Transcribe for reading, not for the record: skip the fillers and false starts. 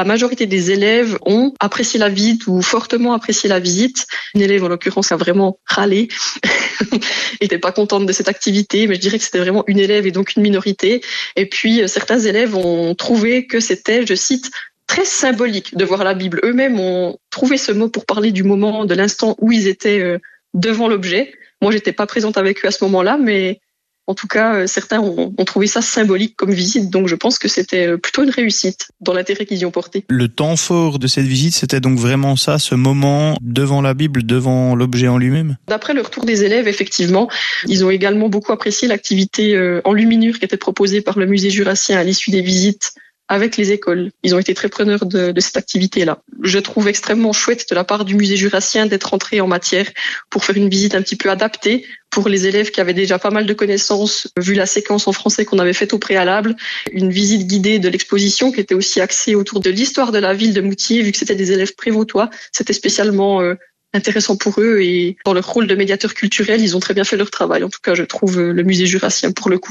la majorité des élèves ont apprécié la visite ou fortement apprécié la visite. Une élève, en l'occurrence, a vraiment râlé. Était pas contente de cette activité, mais je dirais que c'était vraiment une élève et donc une minorité. Et puis, certains élèves ont trouvé que c'était, je cite, très symbolique de voir la Bible. Eux-mêmes ont trouvé ce mot pour parler du moment, de l'instant où ils étaient devant l'objet. Moi, j'étais pas présente avec eux à ce moment-là, mais en tout cas, certains ont trouvé ça symbolique comme visite, donc je pense que c'était plutôt une réussite dans l'intérêt qu'ils y ont porté. Le temps fort de cette visite, c'était donc vraiment ça, ce moment devant la Bible, devant l'objet en lui-même? D'après le retour des élèves, effectivement, ils ont également beaucoup apprécié l'activité en luminure qui était proposée par le musée jurassien à l'issue des visites avec les écoles. Ils ont été très preneurs de cette activité-là. Je trouve extrêmement chouette de la part du musée jurassien d'être entré en matière pour faire une visite un petit peu adaptée pour les élèves qui avaient déjà pas mal de connaissances, vu la séquence en français qu'on avait faite au préalable. Une visite guidée de l'exposition qui était aussi axée autour de l'histoire de la ville de Moutier, vu que c'était des élèves prévôtois. C'était spécialement intéressant pour eux et dans leur rôle de médiateur culturel, ils ont très bien fait leur travail. En tout cas, je trouve le musée jurassien pour le coup.